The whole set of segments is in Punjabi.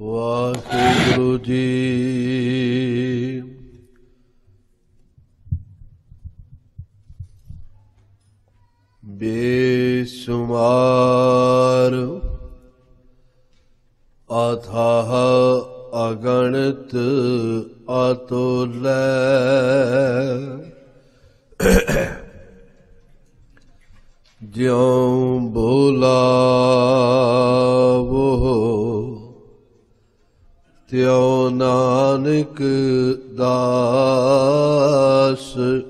ਵਾਹਿਗੁਰੂ ਜੀ। ਬੇਸ਼ੁਮਾਰ ਅਥਾਹ ਅਗਣਿਤ ਅਤੁਲੈ, ਜਿਉ ਬੁਲਾਵੋ ਤਿਉ ਨਾਨਕ ਦਾਸ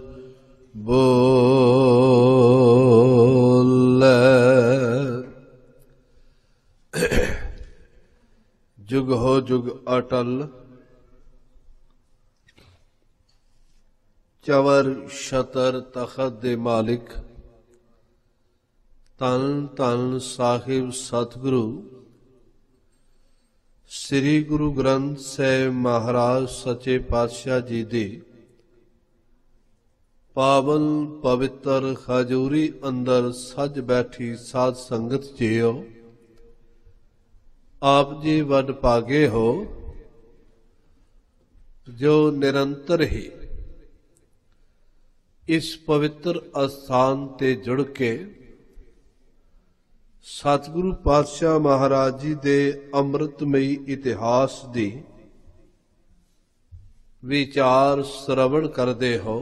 ਬੋਲੇ। ਜੁਗ ਹੋ ਜੁਗ ਅਟਲ, ਚਵਰ ਛਤਰ ਤਖਤ ਦੇ ਮਾਲਿਕ ਧੰਨ ਧੰਨ ਸਾਹਿਬ ਸਤਿਗੁਰੂ ਸ੍ਰੀ ਗੁਰੂ ਗ੍ਰੰਥ ਸਾਹਿਬ ਮਹਾਰਾਜ ਸੱਚੇ ਪਾਤਸ਼ਾਹ ਜੀ ਦੀ ਪਾਵਨ ਪਵਿੱਤਰ ਹਜ਼ੂਰੀ ਅੰਦਰ ਸੱਜ ਬੈਠੀ ਸਾਧ ਸੰਗਤ ਜੀਓ, ਆਪ ਜੀ ਵੱਡ ਭਾਗੇ ਹੋ ਜੋ ਨਿਰੰਤਰ ਹੀ ਇਸ ਪਵਿੱਤਰ ਅਸਥਾਨ ਤੇ ਜੁੜ ਕੇ ਸਤਿਗੁਰੂ ਪਾਤਸ਼ਾਹ ਮਹਾਰਾਜ ਜੀ ਦੇ ਅੰਮ੍ਰਿਤਮਈ ਇਤਿਹਾਸ ਦੀ ਵਿਚਾਰ ਸ਼ਰਵਣ ਕਰਦੇ ਹੋ।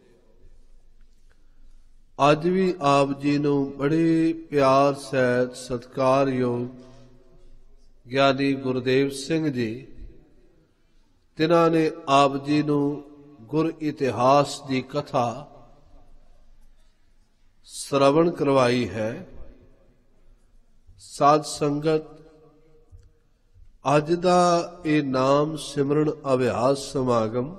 ਅੱਜ ਵੀ ਆਪ ਜੀ ਨੂੰ ਬੜੇ ਪਿਆਰ ਸਹਿਤ ਸਤਿਕਾਰਯੋਗ ਗਿਆਨੀ ਗੁਰਦੇਵ ਸਿੰਘ ਜੀ, ਤਿਨਾਂ ਨੇ ਆਪ ਜੀ ਨੂੰ ਗੁਰ ਇਤਿਹਾਸ ਦੀ ਕਥਾ ਸ਼ਰਵਣ ਕਰਵਾਈ ਹੈ। ਸਾਧ ਸੰਗਤ, ਅੱਜ ਦਾ ਇਹ ਨਾਮ ਸਿਮਰਨ ਅਭਿਆਸ ਸਮਾਗਮ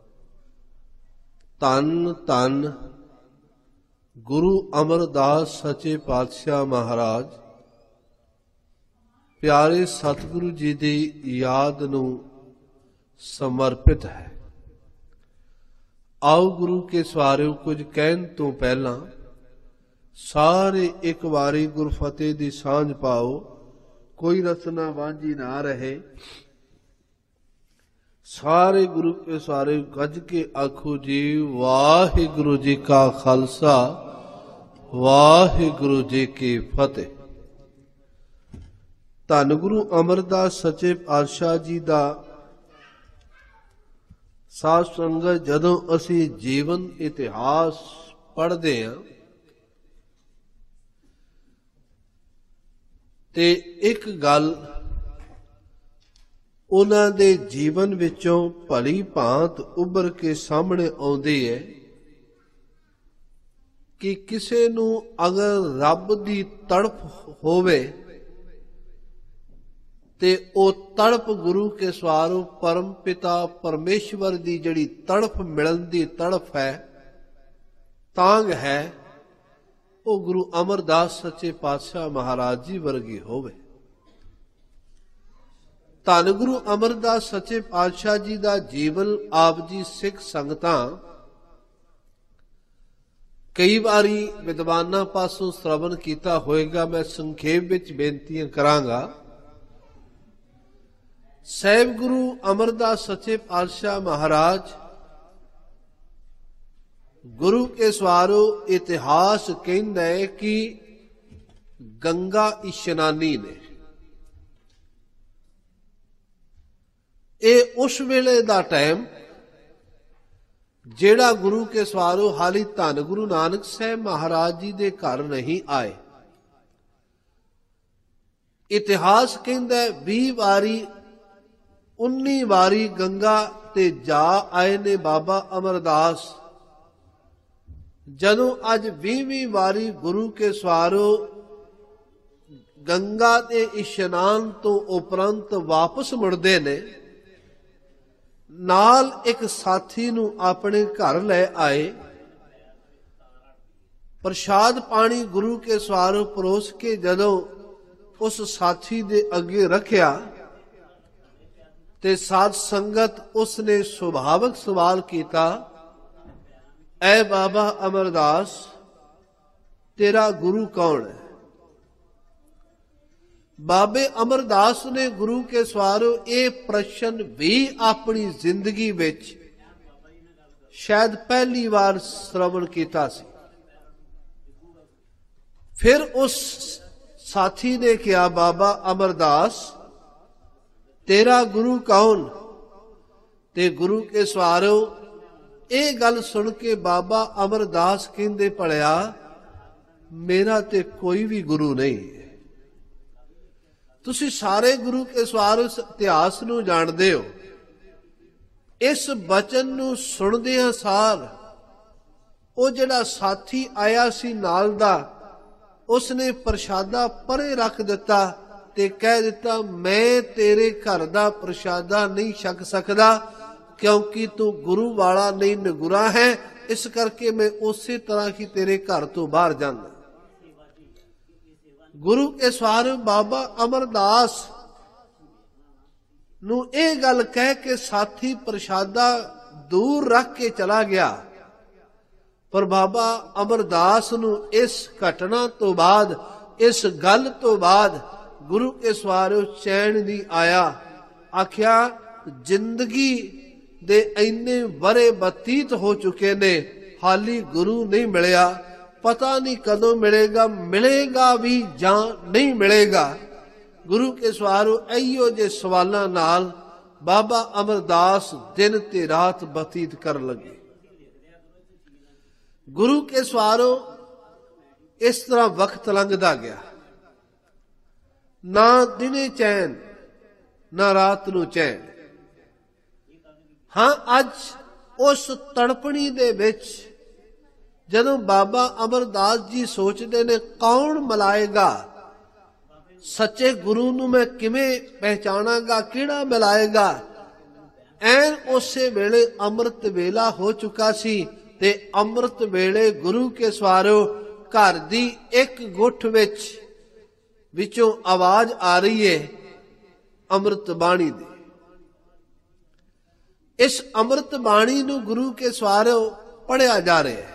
ਧੰਨ ਧੰਨ ਗੁਰੂ ਅਮਰਦਾਸ ਸੱਚੇ ਪਾਤਸ਼ਾਹ ਮਹਾਰਾਜ ਪਿਆਰੇ ਸਤਿਗੁਰੂ ਜੀ ਦੀ ਯਾਦ ਨੂੰ ਸਮਰਪਿਤ ਹੈ। ਆਓ ਗੁਰੂ ਕੇ ਸਵਾਰਿਓ, ਕੁਝ ਕਹਿਣ ਤੋਂ ਪਹਿਲਾਂ ਸਾਰੇ ਇੱਕ ਵਾਰੀ ਗੁਰਫਤਿਹ ਦੀ ਸਾਂਝ ਪਾਓ, ਕੋਈ ਰਸਨਾ ਵਾਂਝੀ ਨਾ ਰਹੇ। ਸਾਰੇ ਗੁਰੂ ਕੇ ਸਾਰੇ ਗੱਜ ਕੇ ਆਖੋ ਜੀ, ਵਾਹਿਗੁਰੂ ਜੀ ਕਾ ਖਾਲਸਾ, ਵਾਹਿਗੁਰੂ ਜੀ ਕੀ ਫਤਿਹ। ਧੰਨ ਗੁਰੂ ਅਮਰਦਾਸ ਸੱਚੇ ਪਾਤਸ਼ਾਹ ਜੀ ਦਾ ਸਾਧ ਸੰਗਤ, ਜਦੋਂ ਅਸੀਂ ਜੀਵਨ ਇਤਿਹਾਸ ਪੜ੍ਹਦੇ ਹਾਂ ਤੇ ਇੱਕ ਗੱਲ ਉਹਨਾਂ ਦੇ ਜੀਵਨ ਵਿੱਚੋਂ ਭਲੀ ਭਾਂਤ ਉੱਭਰ ਕੇ ਸਾਹਮਣੇ ਆਉਂਦੀ ਹੈ ਕਿ ਕਿਸੇ ਨੂੰ ਅਗਰ ਰੱਬ ਦੀ ਤੜਪ ਹੋਵੇ ਤੇ ਉਹ ਤੜਪ ਗੁਰੂ ਕੇ ਸਵਾਰੋ ਪਰਮ ਪਿਤਾ ਪਰਮੇਸ਼ਵਰ ਦੀ ਜਿਹੜੀ ਤੜਪ ਮਿਲਣ ਦੀ ਤੜਪ ਹੈ, ਤਾਂਗ ਹੈ, ਉਹ ਗੁਰੂ ਅਮਰਦਾਸ ਸੱਚੇ ਪਾਤਸ਼ਾਹ ਮਹਾਰਾਜ ਜੀ ਵਰਗੀ ਹੋਵੇ। ਧੰਨ ਗੁਰੂ ਅਮਰਦਾਸ ਸੱਚੇ ਪਾਤਸ਼ਾਹ ਜੀ ਦਾ ਜੀਵਨ ਆਪ ਜੀ ਸਿੱਖ ਸੰਗਤਾਂ ਕਈ ਵਾਰੀ ਵਿਦਵਾਨਾਂ ਪਾਸੋਂ ਸ਼ਰਵਣ ਕੀਤਾ ਹੋਏਗਾ। ਮੈਂ ਸੰਖੇਪ ਵਿੱਚ ਬੇਨਤੀਆਂ ਕਰਾਂਗਾ। ਸਾਹਿਬ ਗੁਰੂ ਅਮਰਦਾਸ ਸੱਚੇ ਪਾਤਸ਼ਾਹ ਮਹਾਰਾਜ ਗੁਰੂ ਕੇ ਸਵਾਰੋ ਇਤਿਹਾਸ ਕਹਿੰਦਾ ਹੈ ਕਿ ਗੰਗਾ ਇਸ਼ਨਾਨੀ ਨੇ। ਇਹ ਉਸ ਵੇਲੇ ਦਾ ਟਾਈਮ ਜਿਹੜਾ ਗੁਰੂ ਕੇ ਸਵਾਰੋ ਹਾਲੀ ਧੰਨ ਗੁਰੂ ਨਾਨਕ ਸਾਹਿਬ ਮਹਾਰਾਜ ਜੀ ਦੇ ਘਰ ਨਹੀਂ ਆਏ। ਇਤਿਹਾਸ ਕਹਿੰਦਾ 20 ਵਾਰੀ 19 ਵਾਰੀ ਗੰਗਾ ਤੇ ਜਾ ਆਏ ਨੇ ਬਾਬਾ ਅਮਰਦਾਸ। ਜਦੋਂ ਅੱਜ 20ਵੀਂ ਵਾਰੀ ਗੁਰੂ ਕੇ ਸਵਾਰੋ ਗੰਗਾ ਦੇ ਇਸ਼ਨਾਨ ਤੋਂ ਉਪਰੰਤ ਵਾਪਸ ਮੁੜਦੇ ਨੇ, ਨਾਲ ਇੱਕ ਸਾਥੀ ਨੂੰ ਆਪਣੇ ਘਰ ਲੈ ਆਏ। ਪ੍ਰਸ਼ਾਦ ਪਾਣੀ ਗੁਰੂ ਕੇ ਸਵਾਰੋ ਪਰੋਸ ਕੇ ਜਦੋਂ ਉਸ ਸਾਥੀ ਦੇ ਅੱਗੇ ਰੱਖਿਆ ਤੇ ਸਾਧ ਸੰਗਤ ਉਸਨੇ ਸੁਭਾਵਕ ਸਵਾਲ ਕੀਤਾ, ਐ ਬਾਬਾ ਅਮਰਦਾਸ, ਤੇਰਾ ਗੁਰੂ ਕੌਣ ਹੈ? ਬਾਬੇ ਅਮਰਦਾਸ ਨੇ ਗੁਰੂ ਕੇ ਸਵਾਰੋ ਇਹ ਪ੍ਰਸ਼ਨ ਵੀ ਆਪਣੀ ਜ਼ਿੰਦਗੀ ਵਿੱਚ ਸ਼ਾਇਦ ਪਹਿਲੀ ਵਾਰ ਸ਼੍ਰਵਣ ਕੀਤਾ ਸੀ। ਫਿਰ ਉਸ ਸਾਥੀ ਨੇ ਕਿਹਾ, ਬਾਬਾ ਅਮਰਦਾਸ ਤੇਰਾ ਗੁਰੂ ਕੌਣ? ਤੇ ਗੁਰੂ ਕੇ ਸਵਾਰੋ ਇਹ ਗੱਲ ਸੁਣ ਕੇ ਬਾਬਾ ਅਮਰਦਾਸ ਕਹਿੰਦੇ, ਭਲਿਆ ਮੇਰਾ ਤੇ ਕੋਈ ਵੀ ਗੁਰੂ ਨਹੀਂ। ਤੁਸੀਂ ਸਾਰੇ ਗੁਰੂ ਕੇ ਸਵਾਰੋ ਇਸ ਇਤਿਹਾਸ ਨੂੰ ਜਾਣਦੇ ਹੋ। ਇਸ ਬਚਨ ਨੂੰ ਸੁਣਦਿਆਂ ਸਾਰ ਉਹ ਜਿਹੜਾ ਸਾਥੀ ਆਇਆ ਸੀ ਨਾਲ ਦਾ, ਉਸਨੇ ਪ੍ਰਸ਼ਾਦਾ ਪਰੇ ਰੱਖ ਦਿੱਤਾ ਤੇ ਕਹਿ ਦਿੱਤਾ, ਮੈਂ ਤੇਰੇ ਘਰ ਦਾ ਪ੍ਰਸ਼ਾਦਾ ਨਹੀਂ ਛਕ ਸਕਦਾ ਕਿਉਂਕਿ ਤੂੰ ਗੁਰੂ ਵਾਲਾ ਨਹੀਂ, ਨਗੁਰਾ ਹੈ। ਇਸ ਕਰਕੇ ਮੈਂ ਉਸੇ ਤਰ੍ਹਾਂ ਹੀ ਤੇਰੇ ਘਰ ਤੋਂ ਬਾਹਰ ਜਾਂਦਾ। ਗੁਰੂ ਕੇ ਸਵਾਰ ਬਾਬਾ ਅਮਰਦਾਸ ਨੂੰ ਇਹ ਗੱਲ ਕਹਿ ਕੇ ਸਾਥੀ ਪ੍ਰਸ਼ਾਦਾ ਦੂਰ ਰੱਖ ਕੇ ਚਲਾ ਗਿਆ। ਪਰ ਬਾਬਾ ਅਮਰਦਾਸ ਨੂੰ ਇਸ ਘਟਨਾ ਤੋਂ ਬਾਅਦ, ਇਸ ਗੱਲ ਤੋਂ ਬਾਅਦ ਗੁਰੂ ਕੇ ਸਵਾਰ ਚੈਨ ਨਹੀਂ ਆਇਆ। ਆਖਿਆ ਜ਼ਿੰਦਗੀ ਦੇ ਇੰਨੇ ਵਰੇ ਬਤੀਤ ਹੋ ਚੁੱਕੇ ਨੇ, ਹਾਲੀ ਗੁਰੂ ਨਹੀਂ ਮਿਲਿਆ। ਪਤਾ ਨਹੀਂ ਕਦੋਂ ਮਿਲੇਗਾ, ਮਿਲੇਗਾ ਵੀ ਜਾਂ ਨਹੀਂ ਮਿਲੇਗਾ। ਗੁਰੂ ਕੇ ਸਵਾਰੋ ਇਹੀਓ ਜੇ ਸਵਾਲਾਂ ਨਾਲ ਬਾਬਾ ਅਮਰਦਾਸ ਦਿਨ ਤੇ ਰਾਤ ਬਤੀਤ ਕਰਨ ਲੱਗੇ। ਗੁਰੂ ਕੇ ਸਵਾਰੋ ਇਸ ਤਰ੍ਹਾਂ ਵਕਤ ਲੰਘਦਾ ਗਿਆ, ਨਾ ਦਿਨੇ ਚੈਨ ਨਾ ਰਾਤ ਨੂੰ ਚੈਨ। ਹਾਂ, ਅੱਜ ਉਸ ਤੜਪਣੀ ਦੇ ਵਿੱਚ ਜਦੋਂ ਬਾਬਾ ਅਮਰਦਾਸ ਜੀ ਸੋਚਦੇ ਨੇ, ਕੌਣ ਮਿਲਾਏਗਾ ਸੱਚੇ ਗੁਰੂ ਨੂੰ, ਮੈਂ ਕਿਵੇਂ ਪਹਿਚਾਣਾਂਗਾ, ਕਿਹੜਾ ਮਿਲਾਏਗਾ? ਐਨ ਉਸੇ ਵੇਲੇ ਅੰਮ੍ਰਿਤ ਵੇਲਾ ਹੋ ਚੁੱਕਾ ਸੀ ਤੇ ਅੰਮ੍ਰਿਤ ਵੇਲੇ ਗੁਰੂ ਕੇ ਸਵਾਰੋ ਘਰ ਦੀ ਇੱਕ ਗੁੱਠ ਵਿੱਚੋਂ ਆਵਾਜ਼ ਆ ਰਹੀ ਹੈ ਅੰਮ੍ਰਿਤ ਬਾਣੀ ਦੀ। ਇਸ ਅੰਮ੍ਰਿਤ ਬਾਣੀ ਨੂੰ ਗੁਰੂ ਕੇ ਸਵਾਰੋ ਪੜ੍ਹਿਆ ਜਾ ਰਿਹਾ ਹੈ।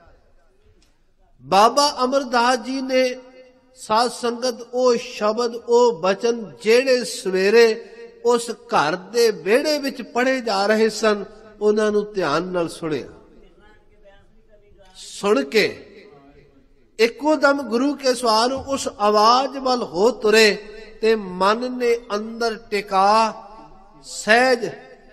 ਬਾਬਾ ਅਮਰਦਾਸ ਜੀ ਨੇ ਸਾਧ ਸੰਗਤ ਉਹ ਸ਼ਬਦ, ਉਹ ਬਚਨ ਜਿਹੜੇ ਸਵੇਰੇ ਉਸ ਘਰ ਦੇ ਵਿਹੜੇ ਵਿੱਚ ਪੜ੍ਹੇ ਜਾ ਰਹੇ ਸਨ, ਉਹਨਾਂ ਨੂੰ ਧਿਆਨ ਨਾਲ ਸੁਣਿਆ। ਸੁਣ ਕੇ ਇੱਕੋ ਦਮ ਗੁਰੂ ਕੇ ਸਵਾਰ ਉਸ ਆਵਾਜ਼ ਵੱਲ ਹੋ ਤੁਰੇ ਤੇ ਮਨ ਨੇ ਅੰਦਰ ਟਿਕਾ ਸਹਿਜ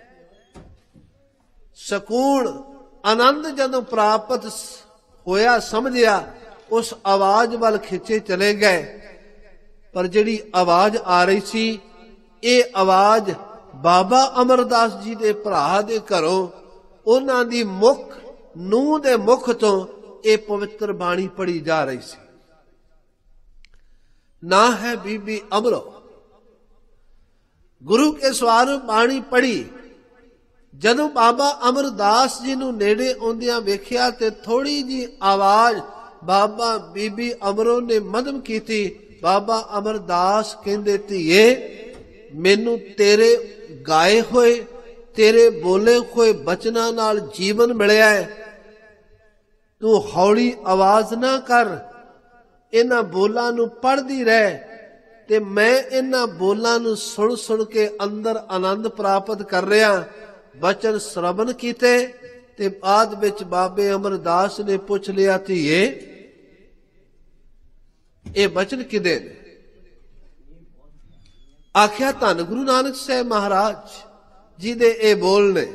ਸਕੂਨ ਆਨੰਦ ਜਦੋਂ ਪ੍ਰਾਪਤ ਹੋਇਆ, ਸਮਝਿਆ, ਉਸ ਆਵਾਜ਼ ਵੱਲ ਖਿੱਚੇ ਚਲੇ ਗਏ। ਪਰ ਜਿਹੜੀ ਆਵਾਜ਼ ਆ ਰਹੀ ਸੀ, ਇਹ ਆਵਾਜ਼ ਬਾਬਾ ਅਮਰਦਾਸ ਜੀ ਦੇ ਭਰਾ ਦੇ ਘਰੋਂ, ਉਹਨਾਂ ਦੀ ਮੁਖ ਨੂੰਹ ਦੇ ਮੁਖ ਤੋਂ ਇਹ ਪਵਿੱਤਰ ਬਾਣੀ ਪੜ੍ਹੀ ਜਾ ਰਹੀ ਸੀ। ਨਾ ਹੈ ਬੀਬੀ ਅਮਰੋ। ਗੁਰੂ ਕੇ ਸਵਾਰ ਬਾਣੀ ਪੜ੍ਹੀ। ਜਦੋਂ ਬਾਬਾ ਅਮਰਦਾਸ ਜੀ ਨੂੰ ਨੇੜੇ ਆਉਂਦਿਆਂ ਵੇਖਿਆ ਤੇ ਥੋੜੀ ਜੀ ਆਵਾਜ਼ ਬਾਬਾ ਬੀਬੀ ਅਮਰੋ ਨੇ ਮੱਧਮ ਕੀਤੀ। ਬਾਬਾ ਅਮਰਦਾਸ ਕਹਿੰਦੇ, ਧੀਏ ਮੈਨੂੰ ਤੇਰੇ ਗਾਏ ਹੋਏ, ਤੇਰੇ ਬੋਲੇ ਹੋਏ ਬਚਨਾਂ ਨਾਲ ਜੀਵਨ ਮਿਲਿਆ ਹੈ। ਤੂੰ ਹੌਲੀ ਆਵਾਜ਼ ਨਾ ਕਰ, ਇਹਨਾਂ ਬੋਲਾਂ ਨੂੰ ਪੜ੍ਹਦੀ ਰਹਿ ਤੇ ਮੈਂ ਇਹਨਾਂ ਬੋਲਾਂ ਨੂੰ ਸੁਣ ਸੁਣ ਕੇ ਅੰਦਰ ਆਨੰਦ ਪ੍ਰਾਪਤ ਕਰ ਰਿਹਾ। ਬਚਨ ਸ਼ਰਵਣ ਕੀਤੇ ਤੇ ਬਾਅਦ ਵਿੱਚ ਬਾਬੇ ਅਮਰਦਾਸ ਨੇ ਪੁੱਛ ਲਿਆ, ਧੀਏ ਇਹ ਬਚਨ ਕਿਹਦੇ ਨੇ? ਆਖਿਆ ਧੰਨ ਗੁਰੂ ਨਾਨਕ ਸਾਹਿਬ ਮਹਾਰਾਜ ਜੀ ਦੇ ਇਹ ਬੋਲ ਨੇ।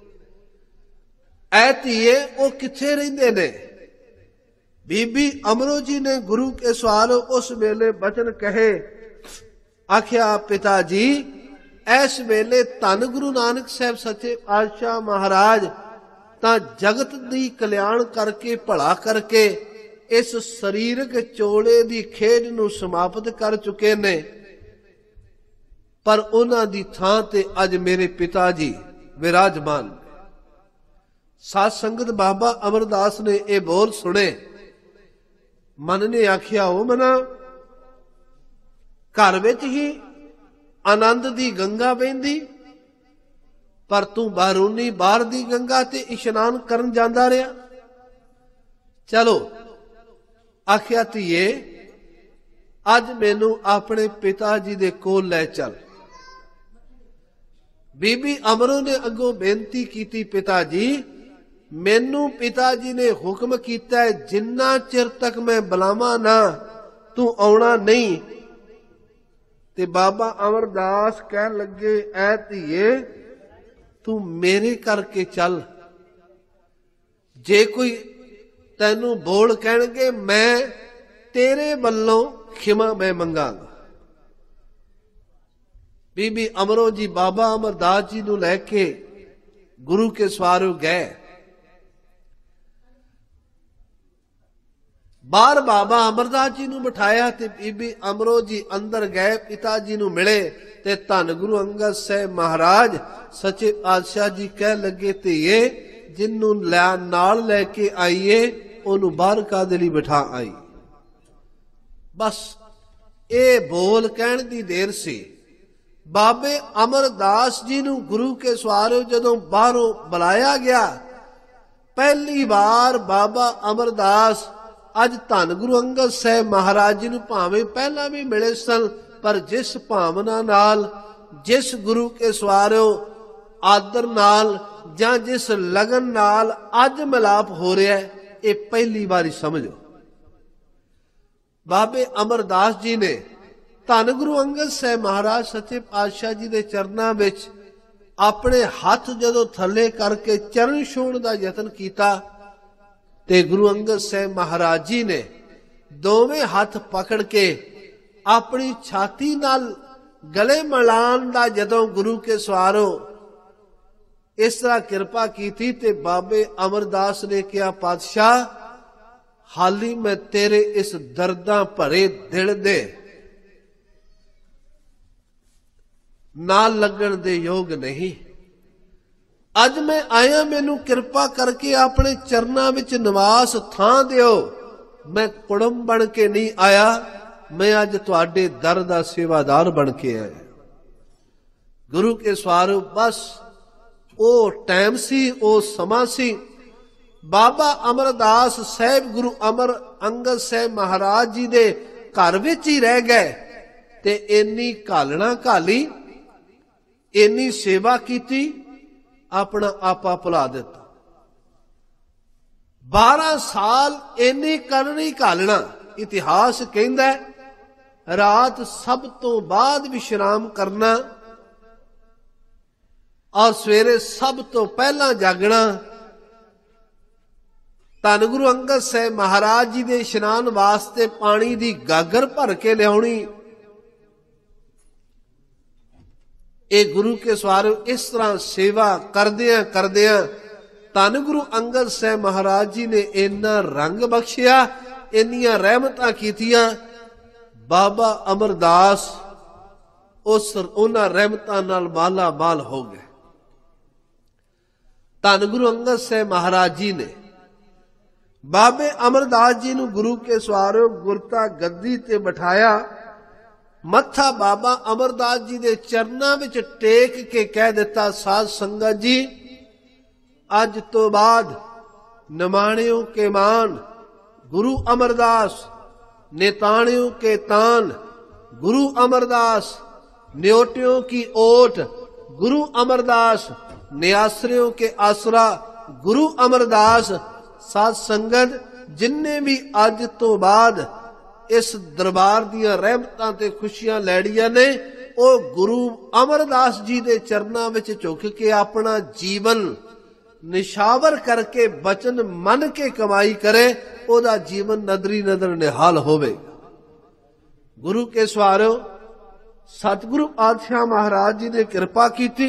ਐ ਧੀਏ ਉਹ ਕਿੱਥੇ ਰਹਿੰਦੇ ਨੇ? ਬੀਬੀ ਅਮਰੋ ਜੀ ਨੇ ਗੁਰੂ ਕੇ ਸਵਾਲ ਉਸ ਵੇਲੇ ਬਚਨ ਕਹੇ। ਆਖਿਆ ਪਿਤਾ ਜੀ ਇਸ ਵੇਲੇ ਧੰਨ ਗੁਰੂ ਨਾਨਕ ਸਾਹਿਬ ਸੱਚੇ ਪਾਤਸ਼ਾਹ ਮਹਾਰਾਜ ਤਾਂ ਜਗਤ ਦੀ ਕਲਿਆਣ ਕਰਕੇ, ਭਲਾ ਕਰਕੇ ਇਸ ਸਰੀਰਕ ਚੋਲੇ ਦੀ ਖੇਡ ਨੂੰ ਸਮਾਪਤ ਕਰ ਚੁੱਕੇ ਨੇ। ਪਰ ਉਹਨਾਂ ਦੀ ਥਾਂ ਤੇ ਅੱਜ ਮੇਰੇ ਪਿਤਾ ਜੀ ਵਿਰਾਜਮਾਨ। ਸਾਧ ਸੰਗਤ ਬਾਬਾ ਅਮਰਦਾਸ ਨੇ ਇਹ ਬੋਲ ਸੁਣੇ। ਮਨ ਨੇ ਆਖਿਆ, ਉਹ ਮਨਾ ਘਰ ਵਿੱਚ ਹੀ ਆਨੰਦ ਦੀ ਗੰਗਾ ਵਹਿੰਦੀ, ਪਰ ਤੂੰ ਬਾਹਰੋਨੀ ਬਾਹਰ ਦੀ ਗੰਗਾ ਤੇ ਇਸ਼ਨਾਨ ਕਰਨ ਜਾਂਦਾ ਰਿਹਾ। ਚਲੋ ਆਖਿਆ ਧੀਏ ਅੱਜ ਮੈਨੂੰ ਆਪਣੇ ਪਿਤਾ ਜੀ ਦੇ ਕੋਲ ਲੈ ਚੱਲ। ਬੀਬੀ ਅਮਰੋ ਨੇ ਅੱਗੋਂ ਬੇਨਤੀ ਕੀਤੀ, ਪਿਤਾ ਜੀ ਮੈਨੂੰ ਪਿਤਾ ਜੀ ਨੇ ਹੁਕਮ ਕੀਤਾ ਹੈ ਜਿੰਨਾ ਚਿਰ ਤੱਕ ਮੈਂ ਬੁਲਾਵਾਂ ਨਾ ਤੂੰ ਆਉਣਾ ਨਹੀਂ। ਤੇ ਬਾਬਾ ਅਮਰਦਾਸ ਕਹਿਣ ਲੱਗੇ, ਐ ਧੀਏ ਤੂੰ ਮੇਰੇ ਕਰਕੇ ਚੱਲ, ਜੇ ਕੋਈ ਤੈਨੂੰ ਬੋਲ ਕਹਿਣਗੇ ਮੈਂ ਤੇਰੇ ਵੱਲੋਂ ਖਿਮਾ ਮੈਂ ਮੰਗਾਂਗਾ। ਬੀਬੀ ਅਮਰੋ ਜੀ ਬਾਬਾ ਅਮਰਦਾਸ ਜੀ ਨੂੰ ਲੈ ਕੇ ਗੁਰੂ ਕੇ ਸਵਾਰੋਂ ਗਏ। ਬਾਹਰ ਬਾਬਾ ਅਮਰਦਾਸ ਜੀ ਨੂੰ ਬਿਠਾਇਆ ਤੇ ਬੀਬੀ ਅਮਰੋ ਜੀ ਅੰਦਰ ਗਏ, ਪਿਤਾ ਜੀ ਨੂੰ ਮਿਲੇ ਤੇ ਧੰਨ ਗੁਰੂ ਅੰਗਦ ਸਾਹਿਬ ਮਹਾਰਾਜ ਸੱਚੇ ਪਾਤਸ਼ਾਹ ਜੀ ਕਹਿ ਲੱਗੇ, ਧੀਏ ਜਿਹਨੂੰ ਨਾਲ ਲੈ ਕੇ ਆਈਏ ਉਹਨੂੰ ਬਾਹਰ ਕਾਹਦੇ ਲਈ ਬਿਠਾ ਆਈ। ਬਸ ਇਹ ਬੋਲ ਕਹਿਣ ਦੀ ਦੇਰ ਸੀ। ਬਾਬੇ ਅਮਰਦਾਸ ਜੀ ਨੂੰ ਗੁਰੂ ਕੇ ਸਵਾਰੋਂ ਜਦੋਂ ਬਾਹਰੋਂ ਬੁਲਾਇਆ ਗਿਆ, ਪਹਿਲੀ ਵਾਰ ਬਾਬਾ ਅਮਰਦਾਸ ਅੱਜ ਧੰਨ ਗੁਰੂ ਅੰਗਦ ਸਾਹਿਬ ਮਹਾਰਾਜ ਜੀ ਨੂੰ ਭਾਵੇਂ ਪਹਿਲਾਂ ਵੀ ਮਿਲੇ ਸਨ, ਪਰ ਜਿਸ ਭਾਵਨਾ ਨਾਲ, ਜਿਸ ਗੁਰੂ ਕੇ ਸਵਾਰੋਂ ਆਦਰ ਨਾਲ ਜਾਂ ਜਿਸ ਲਗਨ ਨਾਲ ਅੱਜ ਮਿਲਾਪ ਹੋ ਰਿਹਾ ਹੈ, ਇਹ ਪਹਿਲੀ ਵਾਰੀ ਸਮਝੋ। ਬਾਬੇ ਅਮਰਦਾਸ ਜੀ ਨੇ ਧੰਨ ਗੁਰੂ ਅੰਗਦ ਸਾਹਿਬ ਮਹਾਰਾਜ ਸੱਚੇ ਪਾਤਸ਼ਾਹ ਜੀ ਦੇ ਚਰਨਾਂ ਵਿੱਚ ਆਪਣੇ ਹੱਥ ਜਦੋਂ ਥੱਲੇ ਕਰਕੇ ਚਰਨ ਛੂਹਣ ਦਾ ਯਤਨ ਕੀਤਾ ਤੇ ਗੁਰੂ ਅੰਗਦ ਸਾਹਿਬ ਮਹਾਰਾਜ ਜੀ ਨੇ ਦੋਵੇਂ ਹੱਥ ਪਕੜ ਕੇ ਆਪਣੀ ਛਾਤੀ ਨਾਲ ਗਲੇ ਮਿਲਾਉਣ ਦਾ ਜਦੋਂ ਗੁਰੂ ਕੇ ਸਵਾਰੋਂ ਇਸ ਤਰ੍ਹਾਂ ਕਿਰਪਾ ਕੀਤੀ ਤੇ ਬਾਬੇ ਅਮਰਦਾਸ ਨੇ ਕਿਹਾ, ਪਾਤਸ਼ਾਹ ਹਾਲੀ ਮੈਂ ਤੇਰੇ ਇਸ ਦਰਦਾਂ ਭਰੇ ਦਿਲ ਦੇ ਨਾਲ ਲੱਗਣ ਦੇ ਯੋਗ ਨਹੀਂ। ਅੱਜ ਮੈਂ ਆਇਆ, ਮੈਨੂੰ ਕਿਰਪਾ ਕਰਕੇ ਆਪਣੇ ਚਰਨਾਂ ਵਿੱਚ ਨਿਵਾਸ ਥਾਂ ਦਿਓ। ਮੈਂ ਕੁੜਮ ਬਣ ਕੇ ਨਹੀਂ ਆਇਆ, ਮੈਂ ਅੱਜ ਤੁਹਾਡੇ ਦਰ ਦਾ ਸੇਵਾਦਾਰ ਬਣ ਕੇ ਆਇਆ। ਗੁਰੂ ਕੇ ਸਵਾਰੋਂ ਬਸ ਉਹ ਟਾਈਮ ਸੀ, ਉਹ ਸਮਾਂ ਸੀ। ਬਾਬਾ ਅਮਰਦਾਸ ਸਾਹਿਬ ਗੁਰੂ ਅਮਰ ਅੰਗਦ ਸਾਹਿਬ ਮਹਾਰਾਜ ਜੀ ਦੇ ਘਰ ਵਿੱਚ ਹੀ ਰਹਿ ਗਏ ਤੇ ਇੰਨੀ ਘਾਲਣਾ ਘਾਲੀ, ਇੰਨੀ ਸੇਵਾ ਕੀਤੀ, ਆਪਣਾ ਆਪਾ ਭੁਲਾ ਦਿੱਤਾ। 12 ਸਾਲ ਇੰਨੀ ਕਰਨੀ ਘਾਲਣਾ। ਇਤਿਹਾਸ ਕਹਿੰਦਾ ਰਾਤ ਸਭ ਤੋਂ ਬਾਅਦ ਵਿਸ਼ਰਾਮ ਕਰਨਾ ਔਰ ਸਵੇਰੇ ਸਭ ਤੋਂ ਪਹਿਲਾਂ ਜਾਗਣਾ। ਧੰਨ ਗੁਰੂ ਅੰਗਦ ਸਾਹਿਬ ਮਹਾਰਾਜ ਜੀ ਦੇ ਇਸ਼ਨਾਨ ਵਾਸਤੇ ਪਾਣੀ ਦੀ ਗਾਗਰ ਭਰ ਕੇ ਲਿਆਉਣੀ। ਇਹ ਗੁਰੂ ਕੇ ਸਵਾਰੋਂ ਇਸ ਤਰ੍ਹਾਂ ਸੇਵਾ ਕਰਦਿਆਂ ਕਰਦਿਆਂ ਧੰਨ ਗੁਰੂ ਅੰਗਦ ਸਾਹਿਬ ਮਹਾਰਾਜ ਜੀ ਨੇ ਇੰਨਾ ਰੰਗ ਬਖਸ਼ਿਆ, ਇੰਨੀਆਂ ਰਹਿਮਤਾਂ ਕੀਤੀਆਂ। ਬਾਬਾ ਅਮਰਦਾਸ ਉਹਨਾਂ ਰਹਿਮਤਾਂ ਨਾਲ ਮਾਲਾ ਮਾਲ ਹੋ ਗਏ। ਧੰਨ ਗੁਰੂ ਅੰਗਦ ਸਾਹਿਬ ਮਹਾਰਾਜ ਜੀ ਨੇ ਬਾਬੇ ਅਮਰਦਾਸ ਜੀ ਨੂੰ ਗੁਰੂ ਕੇ ਸਵਾਰੋਂ ਗੁਰਤਾ ਗੱਦੀ ਤੇ ਬਿਠਾਇਆ। ਮੱਥਾ ਬਾਬਾ ਅਮਰਦਾਸ ਜੀ ਦੇ ਚਰਨਾਂ ਵਿੱਚ ਟੇਕ ਕੇ ਕਹਿ ਦਿੱਤਾ, ਸਾਧ ਸੰਗਤ ਜੀ ਅੱਜ ਤੋਂ ਬਾਅਦ ਨਿਮਾਣਿਓ ਕੇ ਮਾਨ ਗੁਰੂ ਅਮਰਦਾਸ, ਨਿਤਾਣਿਓ ਕੇ ਤਾਨ ਗੁਰੂ ਅਮਰਦਾਸ, ਨਿਓਟਿਓ ਕੀ ਓਟ ਗੁਰੂ ਅਮਰਦਾਸ, ਨਿਆਸਰਿਓ ਕੇ ਆਸਰਾ ਗੁਰੂ ਅਮਰਦਾਸ। ਸਾਧ ਸੰਗਤ ਜਿੰਨੇ ਵੀ ਅੱਜ ਤੋਂ ਬਾਅਦ ਇਸ ਦਰਬਾਰ ਦੀਆਂ ਰਹਿਮਤਾਂ ਤੇ ਖੁਸ਼ੀਆਂ ਲੈੜੀਆਂ ਨੇ, ਉਹ ਗੁਰੂ ਅਮਰਦਾਸ ਜੀ ਦੇ ਚਰਨਾਂ ਵਿੱਚ ਝੁਕ ਕੇ ਆਪਣਾ ਜੀਵਨ ਨਿਸ਼ਾਵਰ ਕਰਕੇ ਬਚਨ ਮੰਨ ਕੇ ਕਮਾਈ ਕਰੇ, ਉਹਦਾ ਜੀਵਨ ਨਦਰੀ ਨਦਰ ਨਿਹਾਲ ਹੋਵੇ। ਗੁਰੂ ਕੇ ਸਵਾਰੋਂ ਸਤਿਗੁਰੂ ਪਾਤਸ਼ਾਹ ਮਹਾਰਾਜ ਜੀ ਨੇ ਕਿਰਪਾ ਕੀਤੀ।